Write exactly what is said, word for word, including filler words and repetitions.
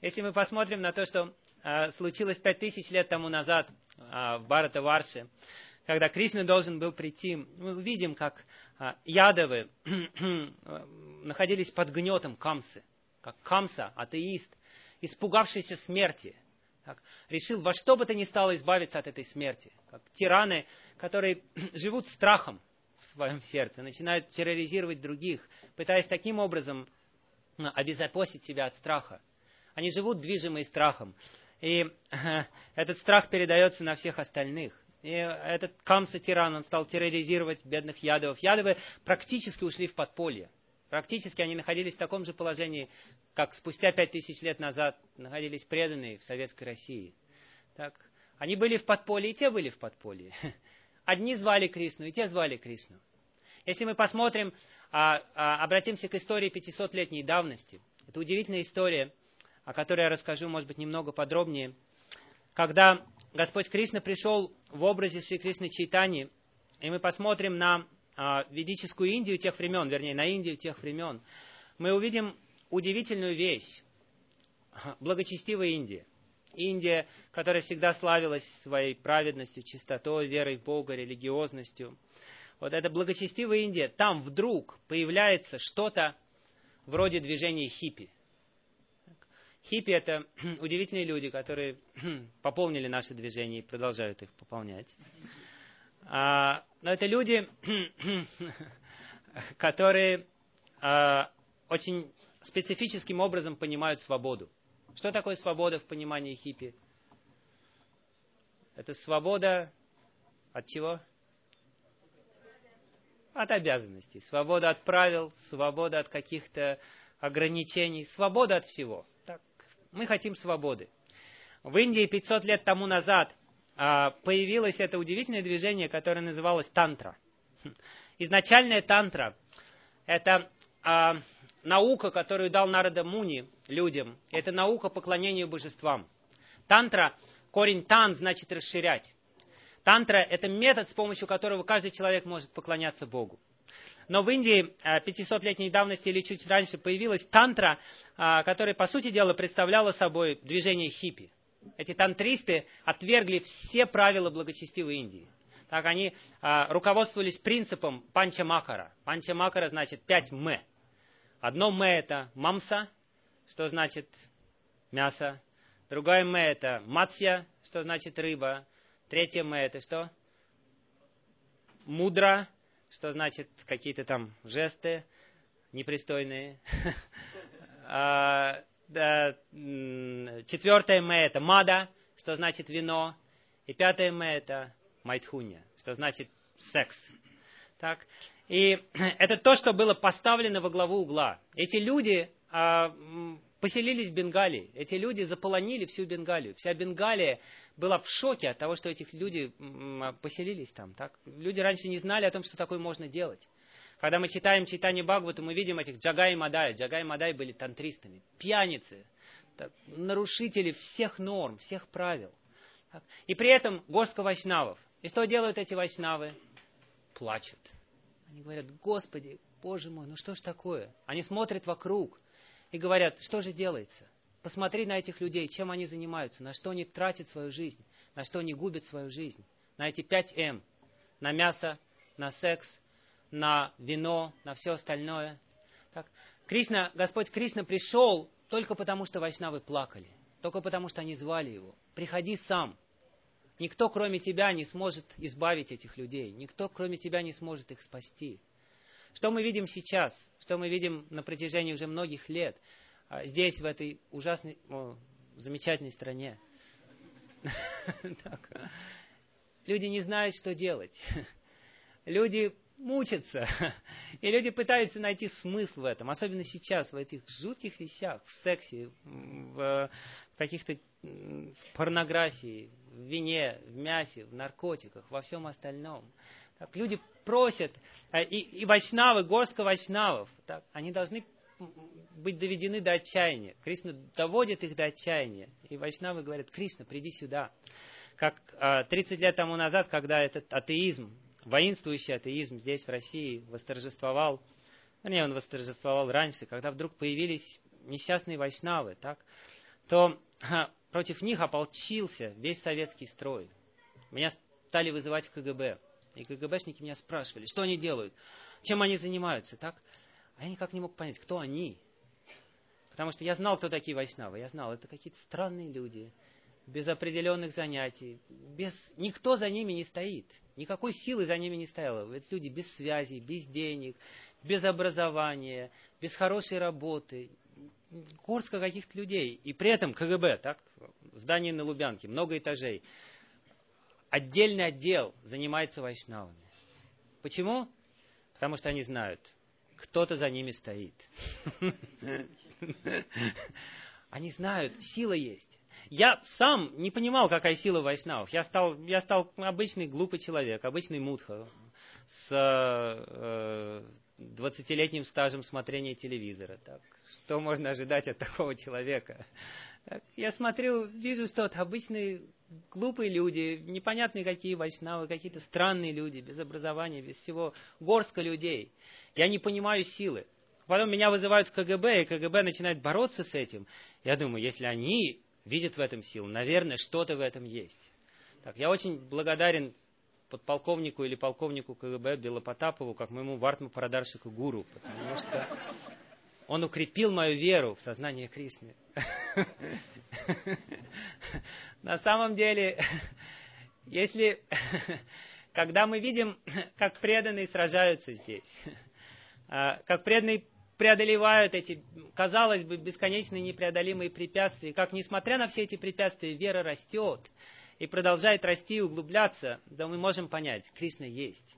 Если мы посмотрим на то, что а, случилось пять тысяч лет тому назад а, в Бхаратаварше, когда Кришна должен был прийти, мы видим, как а, ядовы находились под гнетом Камсы. Как Камса, атеист, испугавшийся смерти, так, решил во что бы то ни стало избавиться от этой смерти. Как тираны, которые живут страхом в своем сердце, начинают терроризировать других, пытаясь таким образом обезопасить себя от страха. Они живут движимые страхом. И э, этот страх передается на всех остальных. И этот Камса-тиран, он стал терроризировать бедных ядовов. Ядовы практически ушли в подполье. Практически они находились в таком же положении, как спустя пять тысяч лет назад находились преданные в Советской России. Так, они были в подполье, и те были в подполье. Одни звали Кришну, и те звали Кришну. Если мы посмотрим, а, а, обратимся к истории пятисотлетней давности. Это удивительная история, о которой я расскажу, может быть, немного подробнее. Когда Господь Кришна пришел в образе Шри Кришны Чайтаньи, и мы посмотрим на а, ведическую Индию тех времен, вернее, на Индию тех времен, мы увидим удивительную вещь. Благочестивая Индия. Индия, которая всегда славилась своей праведностью, чистотой, верой в Бога, религиозностью. Вот эта благочестивая Индия, там вдруг появляется что-то вроде движения хиппи. Хиппи — это удивительные люди, которые пополнили наше движение и продолжают их пополнять. А, но это люди, которые а, очень специфическим образом понимают свободу. Что такое свобода в понимании хиппи? Это свобода от чего? От обязанностей. Свобода от правил, свобода от каких-то ограничений, свобода от всего. Так, мы хотим свободы. В Индии пятьсот лет тому назад а, появилось это удивительное движение, которое называлось тантра. Изначальная тантра – это а, наука, которую дал Нарада Муни людям. Это наука поклонению божествам. Тантра, корень тан значит расширять. Тантра – это метод, с помощью которого каждый человек может поклоняться Богу. Но в Индии пятисотлетней давности или чуть раньше появилась тантра, которая, по сути дела, представляла собой движение хиппи. Эти тантристы отвергли все правила благочестивой Индии. Так они руководствовались принципом панчамакара. Панчамакара значит пять м. Одно м это мамса, что значит мясо. Другое м это матсья, что значит рыба. Третье м это что? Мудра, что значит какие-то там жесты непристойные. Четвертое м это мада, что значит вино. И пятое м это майтхунья, что значит секс. Так. И это то, что было поставлено во главу угла. Эти люди а, поселились в Бенгалии. Эти люди заполонили всю Бенгалию. Вся Бенгалия была в шоке от того, что эти люди поселились там. Так? Люди раньше не знали о том, что такое можно делать. Когда мы читаем Чайтанья Бхагавату, мы видим этих Джагай и Мадай. Джагай и Мадай были тантристами, пьяницы, так, нарушители всех норм, всех правил. Так? И при этом горстка вайшнавов. И что делают эти вайшнавы? Плачут. Они говорят: Господи, Боже мой, ну что ж такое? Они смотрят вокруг и говорят: что же делается? Посмотри на этих людей, чем они занимаются, на что они тратят свою жизнь, на что они губят свою жизнь. На эти пять эм. На мясо, на секс, на вино, на все остальное. Так. Кришна, Господь Кришна пришел только потому, что вайшнавы плакали. Только потому, что они звали его. Приходи сам. Никто, кроме тебя, не сможет избавить этих людей. Никто, кроме тебя, не сможет их спасти. Что мы видим сейчас? Что мы видим на протяжении уже многих лет? Здесь, в этой ужасной, о, замечательной стране. Люди не знают, что делать. Люди мучатся. И люди пытаются найти смысл в этом. Особенно сейчас, в этих жутких вещах. В сексе, в каких-то в порнографии, в вине, в мясе, в наркотиках, во всем остальном. Так, люди просят, и, и вайшнавы, горстка вайшнавов, так, они должны быть доведены до отчаяния. Кришна доводит их до отчаяния. И вайшнавы говорят: Кришна, приди сюда. Как тридцать лет тому назад, когда этот атеизм, воинствующий атеизм здесь, в России, восторжествовал, вернее, он восторжествовал раньше, когда вдруг появились несчастные вайшнавы, так? то против них ополчился весь советский строй. Меня стали вызывать в ка гэ бэ. И ка гэ бэшники меня спрашивали, что они делают, чем они занимаются. Так? А я никак не мог понять, кто они. Потому что я знал, кто такие вайшнавы. Я знал, это какие-то странные люди, без определенных занятий. Без... Никто за ними не стоит. Никакой силы за ними не стояло. Это люди без связей, без денег, без образования, без хорошей работы. Горстка каких-то людей. И при этом ка гэ бэ, так? Здание на Лубянке, много этажей. Отдельный отдел занимается вайшнавами. Почему? Потому что они знают, кто-то за ними стоит. Они знают, сила есть. Я сам не понимал, какая сила вайшнавов. Я стал, я стал обычный глупый человек, обычный мудха с э, двадцатилетним стажем смотрения телевизора. Так, что можно ожидать от такого человека? Так, я смотрю, вижу, что это обычные глупые люди, непонятные какие вайшнавы, какие-то странные люди, без образования, без всего. Горстка людей. Я не понимаю силы. Потом меня вызывают в ка гэ бэ, и ка гэ бэ начинает бороться с этим. Я думаю, если они видят в этом силу, наверное, что-то в этом есть. Так, я очень благодарен подполковнику или полковнику ка гэ бэ Белопотапову, как моему Вартма Парадаршику гуру, потому что он укрепил мою веру в сознание Кришны. На самом деле, если, когда мы видим, как преданные сражаются здесь, как преданные преодолевают эти, казалось бы, бесконечные непреодолимые препятствия, как, несмотря на все эти препятствия, вера растет и продолжает расти и углубляться, да мы можем понять, Кришна есть.